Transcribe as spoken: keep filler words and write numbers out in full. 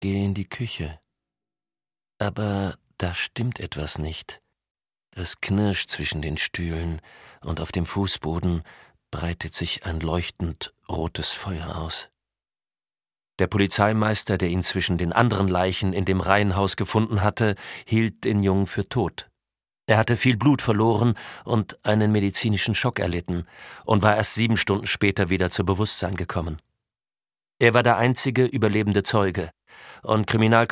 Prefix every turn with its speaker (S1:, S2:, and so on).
S1: gehe in die Küche. Aber da stimmt etwas nicht. Es knirscht zwischen den Stühlen, und auf dem Fußboden breitet sich ein leuchtend rotes Feuer aus. Der Polizeimeister, der ihn zwischen den anderen Leichen in dem Reihenhaus gefunden hatte, hielt den Jungen für tot. Er hatte viel Blut verloren und einen medizinischen Schock erlitten und war erst sieben Stunden später wieder zu Bewusstsein gekommen. Er war der einzige überlebende Zeuge, und Kriminal